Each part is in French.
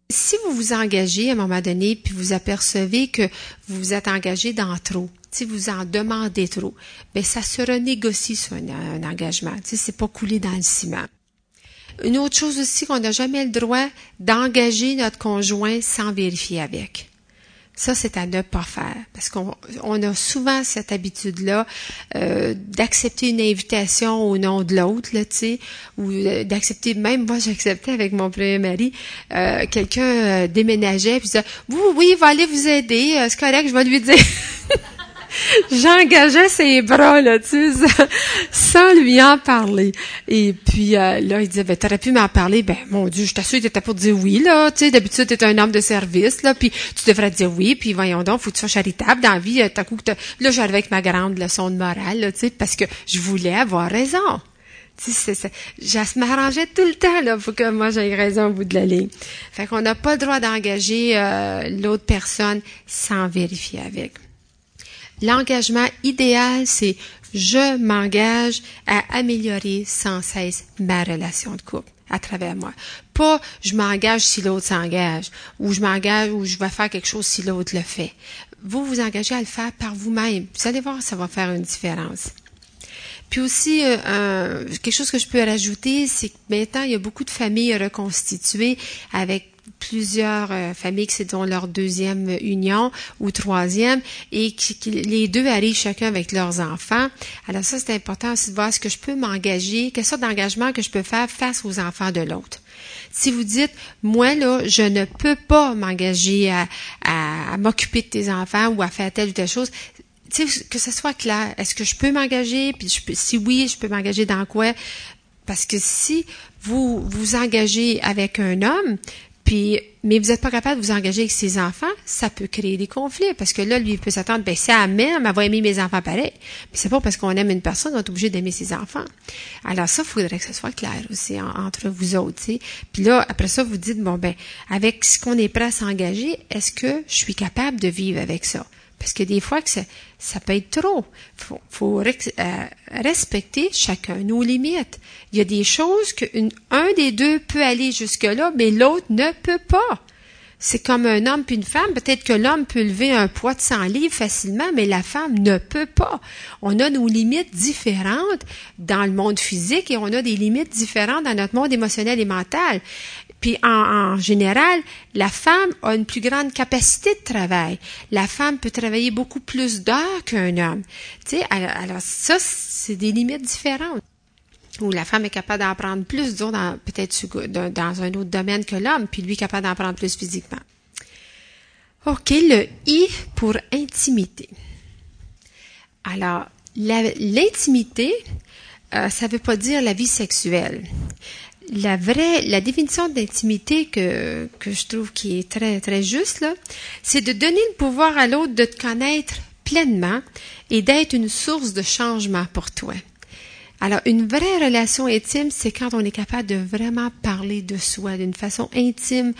Si vous vous engagez à un moment donné, puis vous apercevez que vous vous êtes engagé dans trop, si vous en demandez trop, ben ça se renégocie sur un engagement. C'est pas coulé dans le ciment. Une autre chose aussi, qu'on n'a jamais le droit d'engager notre conjoint sans vérifier avec. Ça, c'est à ne pas faire, parce qu'on a souvent cette habitude-là d'accepter une invitation au nom de l'autre, là, tu sais, ou d'accepter, même moi, j'acceptais avec mon premier mari, quelqu'un déménageait, puis disait, oui, il va aller vous aider, c'est correct, je vais lui dire. J'engageais ses bras, là, tu sais, sans lui en parler. Et puis, là, il disait, ben, t'aurais pu m'en parler. Ben, mon Dieu, je t'assure, t'étais pour dire oui, là, tu sais, d'habitude, t'es un homme de service, là, puis tu devrais dire oui, puis voyons donc, faut que tu sois charitable dans la vie, t'as coup, là, j'arrivais avec ma grande leçon de morale, là, tu sais, parce que je voulais avoir raison. Tu sais, je m'arrangeais tout le temps, là, pour que moi, j'aie raison au bout de la ligne. Fait qu'on n'a pas le droit d'engager l'autre personne sans vérifier avec. L'engagement idéal, c'est je m'engage à améliorer sans cesse ma relation de couple à travers moi. Pas je m'engage si l'autre s'engage, ou je m'engage ou je vais faire quelque chose si l'autre le fait. Vous vous engagez à le faire par vous-même. Vous allez voir, ça va faire une différence. Puis aussi, quelque chose que je peux rajouter, c'est que maintenant, il y a beaucoup de familles reconstituées avec plusieurs familles qui c'est leur deuxième union ou troisième et qui les deux arrivent chacun avec leurs enfants. Alors ça, c'est important aussi de voir ce que je peux m'engager, quelle sorte d'engagement que je peux faire face aux enfants de l'autre. Si vous dites, moi là, je ne peux pas m'engager à m'occuper de tes enfants ou à faire telle ou telle chose, tu sais, que ce soit clair. Est-ce que je peux m'engager? Puis si oui, je peux m'engager dans quoi? Parce que si vous vous engagez avec un homme, mais vous n'êtes pas capable de vous engager avec ses enfants, ça peut créer des conflits. Parce que là, lui, il peut s'attendre, ben, si elle m'aime, elle va aimer mes enfants pareil. Puis c'est pas parce qu'on aime une personne qu'on est obligé d'aimer ses enfants. Alors ça, il faudrait que ce soit clair aussi entre vous autres, tu sais. Puis là, après ça, vous dites, bon, ben, avec ce qu'on est prêt à s'engager, est-ce que je suis capable de vivre avec ça? Parce que des fois, que ça peut être trop. Faut respecter chacun nos limites. Il y a des choses un des deux peut aller jusque-là, mais l'autre ne peut pas. C'est comme un homme puis une femme. Peut-être que l'homme peut lever un poids de 100 livres facilement, mais la femme ne peut pas. On a nos limites différentes dans le monde physique et on a des limites différentes dans notre monde émotionnel et mental. Puis en général, la femme a une plus grande capacité de travail. La femme peut travailler beaucoup plus d'heures qu'un homme. Tu sais, alors ça, c'est des limites différentes. Où la femme est capable d'en prendre plus, disons, peut-être dans un autre domaine que l'homme, puis lui capable d'en prendre plus physiquement. OK, le I pour intimité. Alors, l'intimité, ça veut pas dire la vie sexuelle. La définition d'intimité que je trouve qui est très, très juste, là, c'est de donner le pouvoir à l'autre de te connaître pleinement et d'être une source de changement pour toi. Alors, une vraie relation intime, c'est quand on est capable de vraiment parler de soi d'une façon intime.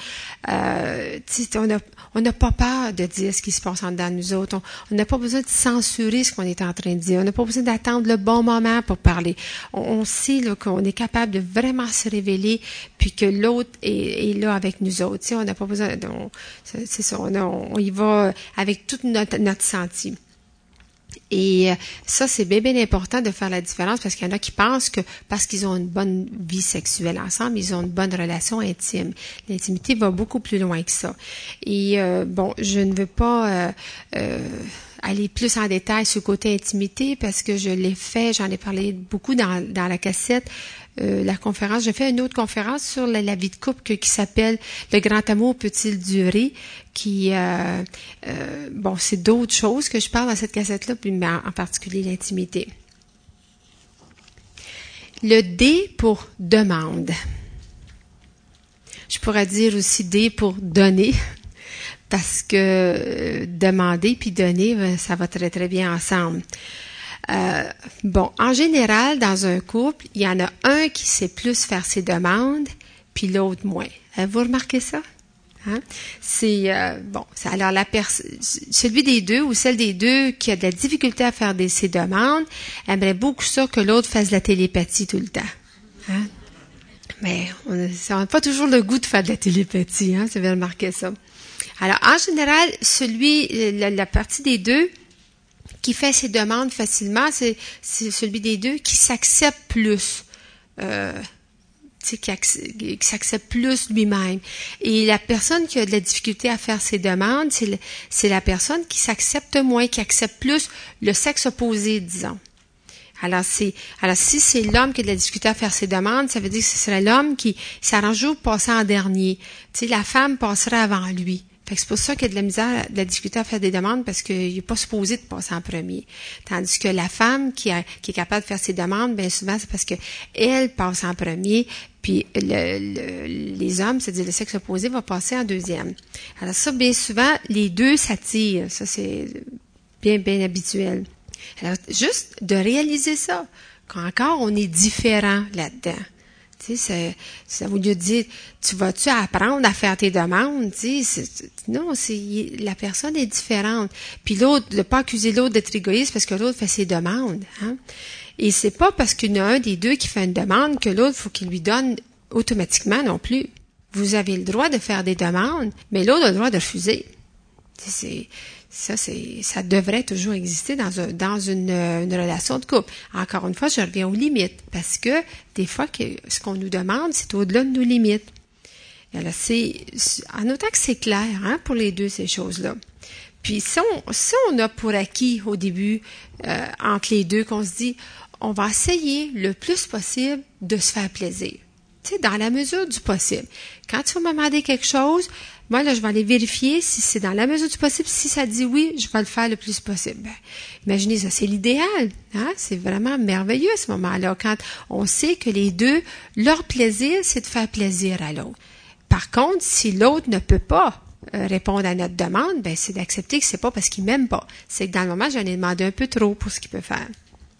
On n'a pas peur de dire ce qui se passe en dedans de nous autres. On n'a pas besoin de censurer ce qu'on est en train de dire. On n'a pas besoin d'attendre le bon moment pour parler. On sait là, qu'on est capable de vraiment se révéler, puis que l'autre est là avec nous autres. On n'a pas besoin. C'est ça. On y va avec tout notre senti. Et ça, c'est bien, bien important de faire la différence parce qu'il y en a qui pensent que parce qu'ils ont une bonne vie sexuelle ensemble, ils ont une bonne relation intime. L'intimité va beaucoup plus loin que ça. Et bon, je ne veux pas aller plus en détail sur le côté intimité parce que je l'ai fait, j'en ai parlé beaucoup dans la cassette. La conférence, j'ai fait une autre conférence sur la vie de couple qui s'appelle « Le grand amour peut-il durer ?» qui, bon, c'est d'autres choses que je parle dans cette cassette-là, mais en particulier l'intimité. Le D pour demande. Je pourrais dire aussi D pour donner, parce que demander puis donner, ça va très, très bien ensemble. Bon, en général, dans un couple, il y en a un qui sait plus faire ses demandes, puis l'autre moins. Avez-vous remarqué ça? Hein? C'est bon. Alors celui des deux ou celle des deux qui a de la difficulté à faire ses demandes aimerait beaucoup ça que l'autre fasse de la télépathie tout le temps. Hein? Mais on n'a pas toujours le goût de faire de la télépathie, hein, vous avez remarqué ça. Alors, en général, la partie des deux qui fait ses demandes facilement, c'est celui des deux qui s'accepte plus. Qui s'accepte plus lui-même. Et la personne qui a de la difficulté à faire ses demandes, c'est la personne qui s'accepte moins, qui accepte plus le sexe opposé, disons. Alors, si c'est l'homme qui a de la difficulté à faire ses demandes, ça veut dire que ce serait l'homme qui s'arrange pour passer en dernier. Tu sais, la femme passerait avant lui. Fait que c'est pour ça qu'il y a de la misère, de la difficulté à faire des demandes parce qu'il n'est pas supposé de passer en premier. Tandis que la femme qui est capable de faire ses demandes, bien souvent, c'est parce que elle passe en premier, puis les hommes, c'est-à-dire le sexe opposé, va passer en deuxième. Alors ça, bien souvent, les deux s'attirent. Ça, c'est bien habituel. Alors, juste de réaliser ça, qu'encore on est différent là-dedans. Tu sais, ça veut dire, tu vas-tu apprendre à faire tes demandes? Tu sais, non, la personne est différente. Puis l'autre, de pas accuser l'autre d'être égoïste parce que l'autre fait ses demandes. Hein? Et c'est pas parce qu'il y en a un des deux qui fait une demande que l'autre, faut qu'il lui donne automatiquement non plus. Vous avez le droit de faire des demandes, mais l'autre a le droit de refuser. Tu sais, ça devrait toujours exister dans une relation de couple. Encore une fois, je reviens aux limites, parce que des fois, ce qu'on nous demande, c'est au-delà de nos limites. Alors, en autant que c'est clair, hein, pour les deux, ces choses-là. Puis, si on a pour acquis au début, entre les deux, qu'on se dit, on va essayer le plus possible de se faire plaisir. Tu sais, dans la mesure du possible. Quand tu vas me demander quelque chose, moi, là, je vais aller vérifier si c'est dans la mesure du possible. Si ça dit oui, je vais le faire le plus possible. Ben, imaginez ça, c'est l'idéal. Hein? C'est vraiment merveilleux à ce moment-là, quand on sait que les deux, leur plaisir, c'est de faire plaisir à l'autre. Par contre, si l'autre ne peut pas répondre à notre demande, ben, c'est d'accepter que c'est pas parce qu'il m'aime pas. C'est que dans le moment, j'en ai demandé un peu trop pour ce qu'il peut faire.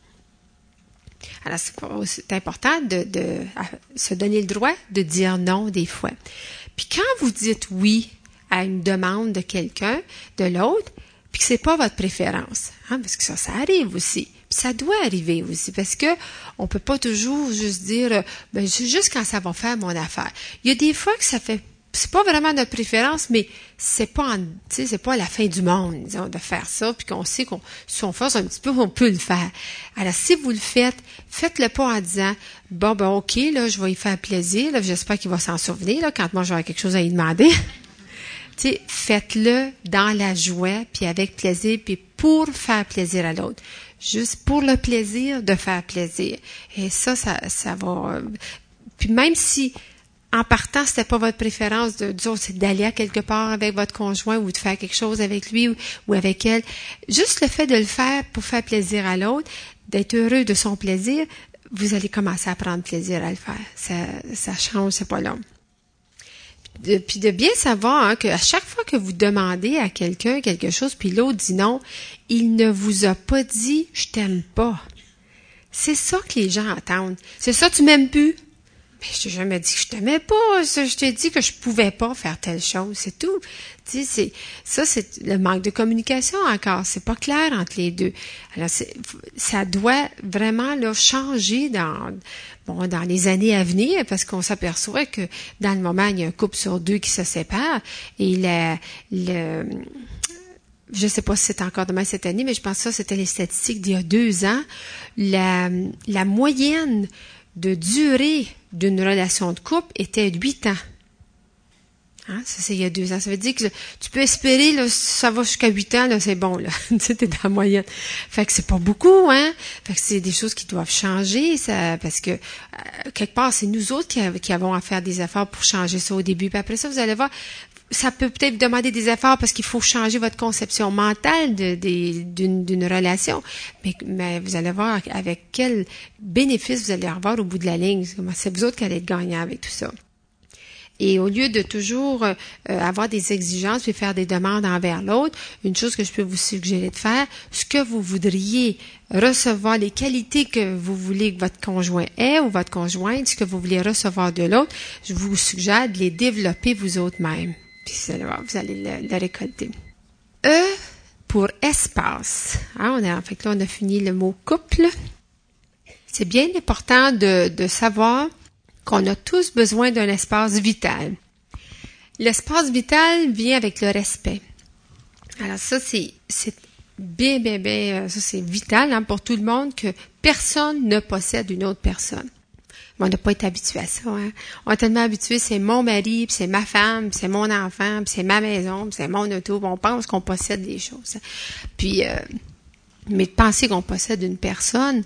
Alors, c'est important de se donner le droit de dire non des fois. Puis quand vous dites oui à une demande de quelqu'un, de l'autre, puis que c'est pas votre préférence, hein, parce que ça arrive aussi. Puis ça doit arriver aussi, parce que on peut pas toujours juste dire, ben, juste quand ça va faire mon affaire. Il y a des fois que ça fait, c'est pas vraiment notre préférence, mais c'est pas la fin du monde, disons, de faire ça, puis qu'on sait si on force un petit peu, on peut le faire. Alors, si vous le faites, faites-le pas en disant, bon, ben, ok, là, je vais y faire plaisir, là, j'espère qu'il va s'en souvenir, là, quand moi j'aurai quelque chose à lui demander. Tu sais, faites-le dans la joie, puis avec plaisir, puis pour faire plaisir à l'autre. Juste pour le plaisir de faire plaisir. Et ça va, puis même si, en partant, c'était pas votre préférence c'est d'aller à quelque part avec votre conjoint ou de faire quelque chose avec lui ou avec elle. Juste le fait de le faire pour faire plaisir à l'autre, d'être heureux de son plaisir, vous allez commencer à prendre plaisir à le faire. Ça change, c'est pas long. Puis de bien savoir hein, qu'à chaque fois que vous demandez à quelqu'un quelque chose, puis l'autre dit non, il ne vous a pas dit « je t'aime pas ». C'est ça que les gens entendent. C'est ça, tu m'aimes plus. Mais je t'ai jamais dit que je t'aimais pas. Je t'ai dit que je pouvais pas faire telle chose. C'est tout. Tu sais, c'est le manque de communication encore. C'est pas clair entre les deux. Alors, ça doit vraiment là changer dans les années à venir parce qu'on s'aperçoit que dans le moment, il y a un couple sur deux qui se sépare et je sais pas si c'est encore demain cette année, mais je pense que ça, c'était les statistiques d'il y a 2 ans. La moyenne de durée d'une relation de couple était 8 ans. Hein? Ça, c'est il y a 2 ans. Ça veut dire que tu peux espérer, là, ça va jusqu'à 8 ans, là, c'est bon, là. Tu sais, t'es dans la moyenne. Fait que c'est pas beaucoup, hein. Fait que c'est des choses qui doivent changer, ça, parce que, quelque part, c'est nous autres qui avons à faire des efforts pour changer ça au début. Puis après ça, vous allez voir, ça peut peut-être vous demander des efforts parce qu'il faut changer votre conception mentale d'une relation. Mais vous allez voir avec quel bénéfice vous allez avoir au bout de la ligne. C'est vous autres qui allez être gagnants avec tout ça. Et au lieu de toujours avoir des exigences et faire des demandes envers l'autre, une chose que je peux vous suggérer de faire, ce que vous voudriez recevoir, les qualités que vous voulez que votre conjoint ait ou votre conjointe, ce que vous voulez recevoir de l'autre, je vous suggère de les développer vous autres mêmes. Puis vous allez le récolter. E pour espace. Hein, on a fini le mot couple. C'est bien important de savoir qu'on a tous besoin d'un espace vital. L'espace vital vient avec le respect. Alors ça, c'est bien, ça c'est vital pour tout le monde que personne ne possède une autre personne. Mais on n'a pas été habitué à ça. Hein? On est tellement habitué, c'est mon mari, puis c'est ma femme, puis c'est mon enfant, puis c'est ma maison, puis c'est mon auto, puis on pense qu'on possède des choses. Puis, mais de penser qu'on possède une personne,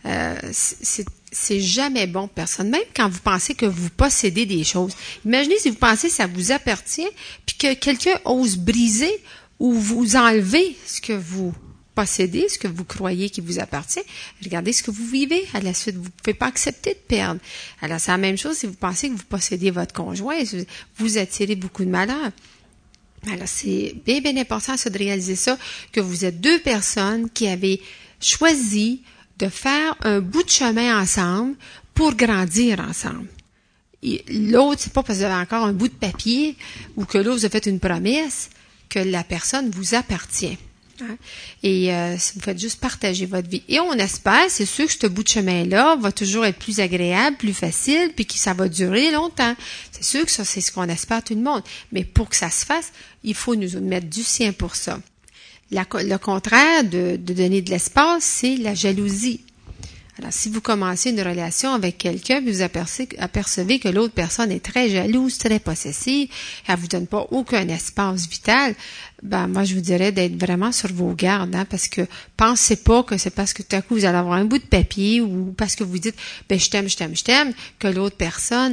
c'est jamais bon pour personne. Même quand vous pensez que vous possédez des choses. Imaginez si vous pensez que ça vous appartient, puis que quelqu'un ose briser ou vous enlever ce que vous possédez, ce que vous croyez qui vous appartient. Regardez ce que vous vivez à la suite. Vous ne pouvez pas accepter de perdre. Alors, c'est la même chose si vous pensez que vous possédez votre conjoint. Vous attirez beaucoup de malheur. Alors, c'est bien, bien important ça, de réaliser ça, que vous êtes deux personnes qui avez choisi de faire un bout de chemin ensemble pour grandir ensemble. Et l'autre, c'est pas parce que vous avez encore un bout de papier ou que l'autre vous a fait une promesse que la personne vous appartient. Hein? Et vous faites juste partager votre vie. Et on espère, c'est sûr que ce bout de chemin-là va toujours être plus agréable, plus facile, puis que ça va durer longtemps. C'est sûr que ça, c'est ce qu'on espère tout le monde. Mais pour que ça se fasse, il faut nous mettre du sien pour ça. Le contraire de donner de l'espace, c'est la jalousie. Alors, si vous commencez une relation avec quelqu'un, vous apercevez que l'autre personne est très jalouse, très possessive, elle vous donne pas aucun espace vital, moi, je vous dirais d'être vraiment sur vos gardes, parce que pensez pas que c'est parce que tout à coup, vous allez avoir un bout de papier ou parce que vous dites, je t'aime, que l'autre personne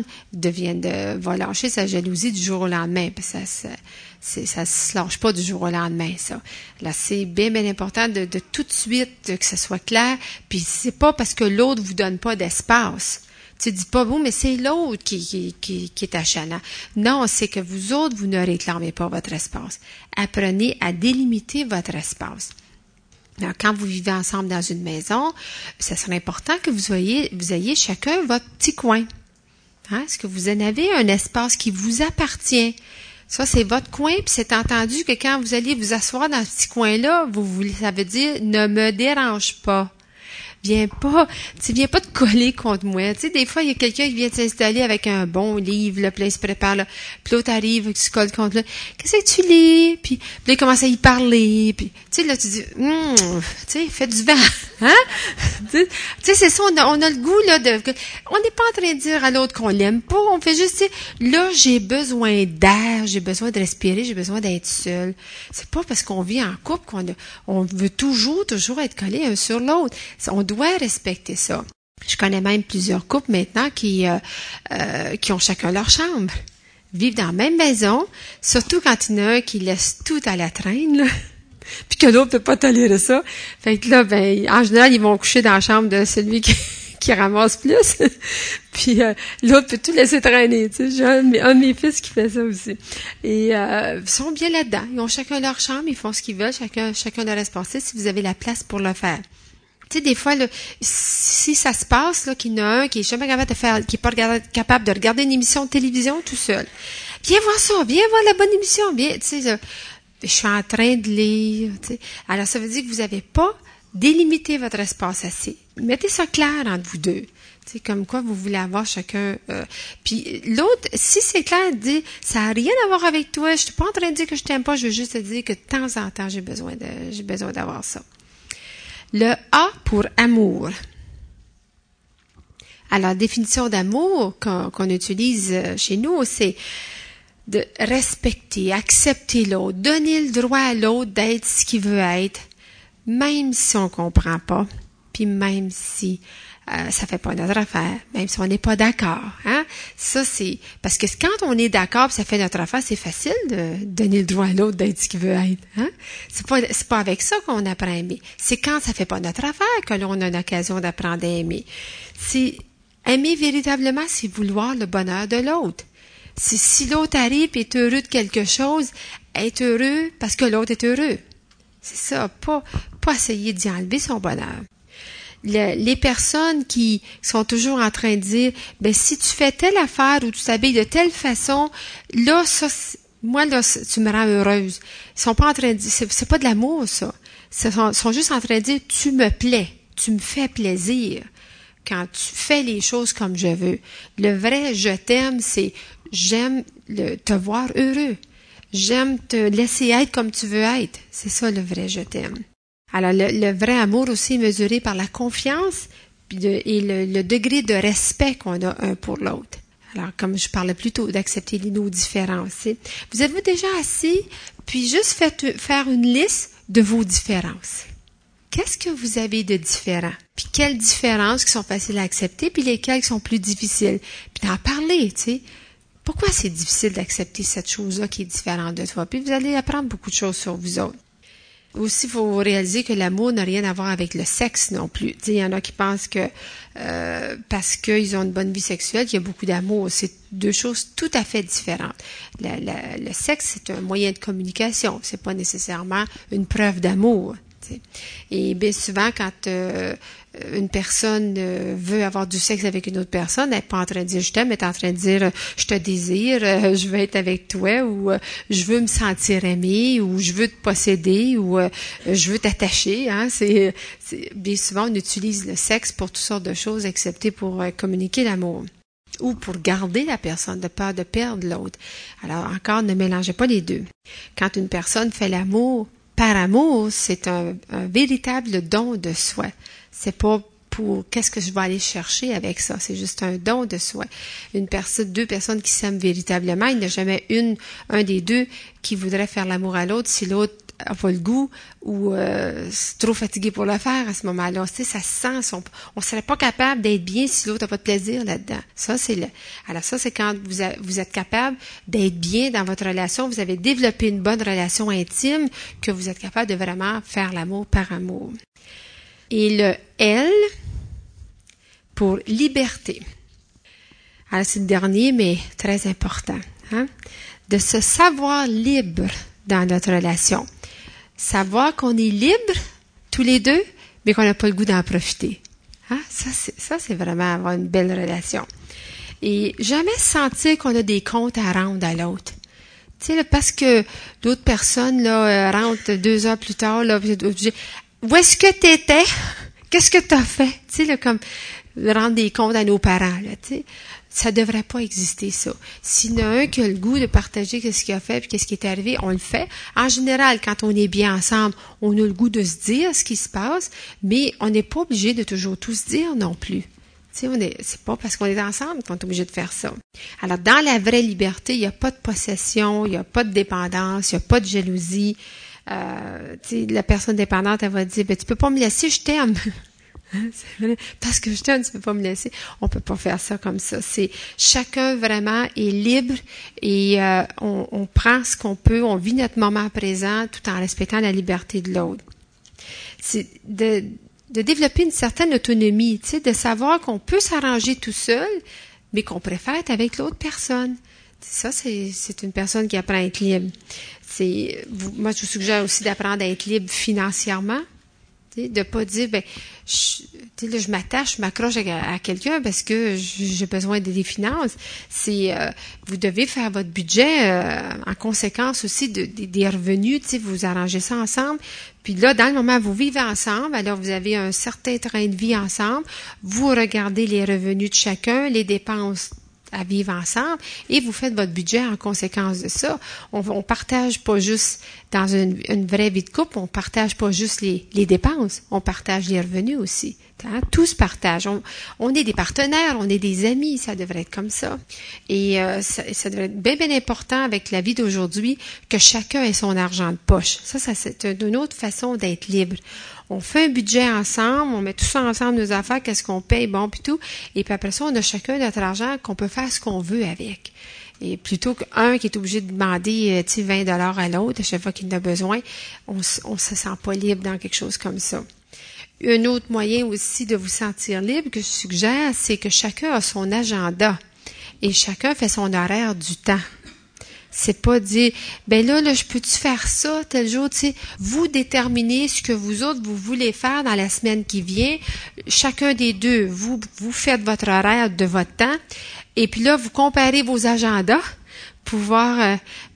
va lâcher sa jalousie du jour au lendemain. Parce que ça se lâche pas du jour au lendemain, ça. Là, c'est bien, bien important de tout de suite que ça soit clair. Puis c'est pas parce que l'autre vous donne pas d'espace. Tu dis pas, mais c'est l'autre qui est achalant. Non, c'est que vous autres, vous ne réclamez pas votre espace. Apprenez à délimiter votre espace. Alors, quand vous vivez ensemble dans une maison, ça serait important que vous ayez chacun votre petit coin. Hein? Est-ce que vous en avez un espace qui vous appartient? Ça, c'est votre coin, puis c'est entendu que quand vous allez vous asseoir dans ce petit coin-là, ça veut dire « ne me dérange pas ». Viens pas te coller contre moi. Tu sais, des fois, il y a quelqu'un qui vient de s'installer avec un bon livre, là, puis là, il se prépare, là, puis l'autre arrive, qui se colle contre là. Qu'est-ce que tu lis? Puis là, il commence à y parler, puis, tu sais, là, tu dis, tu sais, fais du vent, hein? Tu sais, c'est ça, on a le goût, là, on n'est pas en train de dire à l'autre qu'on l'aime pas, on fait juste, là, j'ai besoin d'air, j'ai besoin de respirer, j'ai besoin d'être seul. C'est pas parce qu'on vit en couple on veut toujours être collé un sur l'autre. On doit respecter ça. Je connais même plusieurs couples maintenant qui ont chacun leur chambre. Vivent dans la même maison, surtout quand il y en a un qui laisse tout à la traîne, là, puis que l'autre ne peut pas tolérer ça. Fait que là, en général, ils vont coucher dans la chambre de celui qui ramasse plus. Puis l'autre peut tout laisser traîner. Tu sais, j'ai un de mes fils qui fait ça aussi. Et ils sont bien là-dedans. Ils ont chacun leur chambre, ils font ce qu'ils veulent, chacun leur espace, si vous avez la place pour le faire. Tu sais, des fois, là, si ça se passe, là, qu'il y en a un qui est jamais qui est pas capable de regarder une émission de télévision tout seul. Viens voir ça, viens voir la bonne émission, viens, tu sais, je suis en train de lire, tu sais. Alors, ça veut dire que vous n'avez pas délimité votre espace assez. Mettez ça clair entre vous deux. Tu sais, comme quoi vous voulez avoir chacun. Puis l'autre, si c'est clair, dit, ça n'a rien à voir avec toi, je suis pas en train de dire que je t'aime pas, je veux juste te dire que de temps en temps, j'ai besoin d'avoir ça. Le A pour amour. Alors, définition d'amour qu'on utilise chez nous, c'est de respecter, accepter l'autre, donner le droit à l'autre d'être ce qu'il veut être, même si on comprend pas, puis même si ça fait pas notre affaire, même si on n'est pas d'accord. Hein? Ça, c'est parce que quand on est d'accord, ça fait notre affaire, c'est facile de donner le droit à l'autre d'être ce qu'il veut être. Hein? C'est pas avec ça qu'on apprend à aimer. C'est quand ça fait pas notre affaire que l'on a l'occasion d'apprendre à aimer. C'est aimer véritablement, c'est vouloir le bonheur de l'autre. Si l'autre arrive et est heureux de quelque chose, être heureux parce que l'autre est heureux. C'est ça, pas essayer d'y enlever son bonheur. Les personnes qui sont toujours en train de dire, si tu fais telle affaire ou tu t'habilles de telle façon, là, ça, moi, là, tu me rends heureuse. Ils sont pas en train de dire, c'est pas de l'amour, ça. Ils sont juste en train de dire, tu me plais, tu me fais plaisir. quand tu fais les choses comme je veux. Le vrai « je t'aime », c'est « j'aime te voir heureux ». J'aime te laisser être comme tu veux être. C'est ça le vrai « je t'aime ». Alors, le vrai amour aussi est mesuré par la confiance et le degré de respect qu'on a un pour l'autre. Alors, comme je parlais plus tôt, d'accepter nos différences. Vous avez déjà assis, puis juste faire une liste de vos différences. Qu'est-ce que vous avez de différent? Puis quelles différences qui sont faciles à accepter, puis lesquelles qui sont plus difficiles? Puis d'en parler, tu sais. Pourquoi c'est difficile d'accepter cette chose-là qui est différente de toi? Puis vous allez apprendre beaucoup de choses sur vous autres. Aussi, il faut réaliser que l'amour n'a rien à voir avec le sexe non plus. Tu sais, il y en a qui pensent que parce qu'ils ont une bonne vie sexuelle, qu'il y a beaucoup d'amour. C'est deux choses tout à fait différentes. Le sexe, c'est un moyen de communication. C'est pas nécessairement une preuve d'amour. T'sais. Et bien souvent, quand une personne veut avoir du sexe avec une autre personne, elle n'est pas en train de dire « je t'aime », elle est en train de dire « je te désire, je veux être avec toi » ou « je veux me sentir aimé » ou « je veux te posséder » ou « je veux t'attacher ». Hein? Bien souvent, on utilise le sexe pour toutes sortes de choses, excepté pour communiquer l'amour ou pour garder la personne, de peur de perdre l'autre. Alors encore, ne mélangez pas les deux. Quand une personne fait l'amour, par amour, c'est un véritable don de soi. C'est pas pour qu'est-ce que je vais aller chercher avec ça. C'est juste un don de soi. Deux personnes qui s'aiment véritablement, il n'y a jamais un des deux qui voudrait faire l'amour à l'autre si l'autre n'a pas le goût ou c'est trop fatigué pour le faire à ce moment-là. Tu sais, ça se sent. On serait pas capable d'être bien si l'autre n'a pas de plaisir là-dedans. Alors ça, c'est quand vous êtes capable d'être bien dans votre relation. Vous avez développé une bonne relation intime que vous êtes capable de vraiment faire l'amour par amour. Et le L pour liberté. Alors c'est le dernier, mais très important. Hein? De se savoir libre dans notre relation. Savoir qu'on est libre, tous les deux, mais qu'on n'a pas le goût d'en profiter. Hein? Ça, c'est vraiment avoir une belle relation. Et jamais sentir qu'on a des comptes à rendre à l'autre. Tu sais, là, parce que l'autre personne là rentre 2 heures plus tard, là, où est-ce que t'étais? Qu'est-ce que t'as fait? Tu sais, là, comme rendre des comptes à nos parents, là, tu sais. Ça devrait pas exister, ça. S'il y en a un qui a le goût de partager qu'est-ce qu'il a fait puis qu'est-ce qui est arrivé, on le fait. En général, quand on est bien ensemble, on a le goût de se dire ce qui se passe, mais on n'est pas obligé de toujours tout se dire non plus. Tu sais, c'est pas parce qu'on est ensemble qu'on est obligé de faire ça. Alors, dans la vraie liberté, il n'y a pas de possession, il n'y a pas de dépendance, il n'y a pas de jalousie. Tu sais, la personne dépendante, elle va dire, tu peux pas me laisser, je t'aime. C'est vrai. Parce que je t'aime, tu peux pas me laisser. On peut pas faire ça comme ça. C'est chacun vraiment est libre et on prend ce qu'on peut, on vit notre moment présent tout en respectant la liberté de l'autre. C'est de développer une certaine autonomie, tu sais, de savoir qu'on peut s'arranger tout seul, mais qu'on préfère être avec l'autre personne. Ça, c'est une personne qui apprend à être libre. Moi, je vous suggère aussi d'apprendre à être libre financièrement. De pas dire je m'attache, je m'accroche à quelqu'un parce que j'ai besoin des finances. Vous devez faire votre budget en conséquence aussi des revenus, vous arrangez ça ensemble. Puis là, dans le moment où vous vivez ensemble, alors vous avez un certain train de vie ensemble, vous regardez les revenus de chacun, les dépenses à vivre ensemble et vous faites votre budget en conséquence de ça. On partage pas juste dans une vraie vie de couple, on partage pas juste les dépenses, on partage les revenus aussi. Hein? Tout se partage. On est des partenaires, on est des amis, ça devrait être comme ça. Et ça devrait être bien, bien important avec la vie d'aujourd'hui que chacun ait son argent de poche. Ça c'est une autre façon d'être libre. On fait un budget ensemble, on met tout ça ensemble, nos affaires, qu'est-ce qu'on paye, bon, puis tout. Et puis après ça, on a chacun notre argent qu'on peut faire ce qu'on veut avec. Et plutôt qu'un qui est obligé de demander 20 $ à l'autre à chaque fois qu'il en a besoin, on se sent pas libre dans quelque chose comme ça. Un autre moyen aussi de vous sentir libre que je suggère, c'est que chacun a son agenda et chacun fait son horaire du temps. C'est pas dire, là, je peux-tu faire ça tel jour, tu sais. Vous déterminez ce que vous autres, vous voulez faire dans la semaine qui vient. Chacun des deux, vous faites votre horaire de votre temps. Et puis là, vous comparez vos agendas pour voir,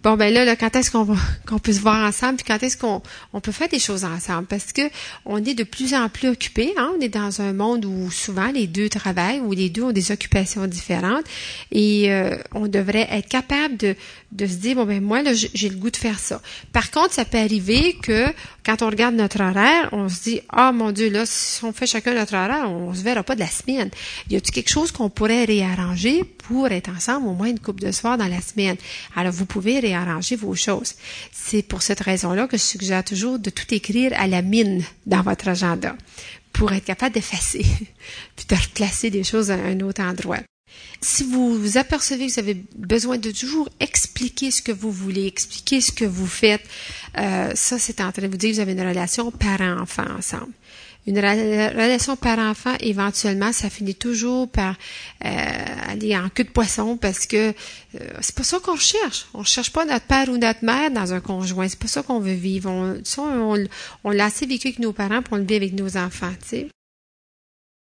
bon, ben là, quand est-ce qu'on peut se voir ensemble, puis quand est-ce qu'on peut faire des choses ensemble? Parce que on est de plus en plus occupés, hein? On est dans un monde où souvent les deux travaillent, où les deux ont des occupations différentes, et on devrait être capable de se dire, bon, ben moi, là, j'ai le goût de faire ça. Par contre, ça peut arriver que quand on regarde notre horaire, on se dit, ah, mon Dieu, là, si on fait chacun notre horaire, on se verra pas de la semaine. Y a-t-il quelque chose qu'on pourrait réarranger pour être ensemble au moins une couple de soirs dans la semaine? Alors, vous pouvez réarranger vos choses. C'est pour cette raison-là que je suggère toujours de tout écrire à la mine dans votre agenda pour être capable d'effacer puis de replacer des choses à un autre endroit. Si vous vous apercevez que vous avez besoin de toujours expliquer ce que vous voulez, expliquer ce que vous faites, ça, c'est en train de vous dire que vous avez une relation parent-enfant ensemble. Une relation parent-enfant, éventuellement, ça finit toujours par aller en queue de poisson parce que c'est pas ça qu'on cherche. On cherche pas notre père ou notre mère dans un conjoint. C'est pas ça qu'on veut vivre. On l'a assez vécu avec nos parents, puis on le vit avec nos enfants, tu sais.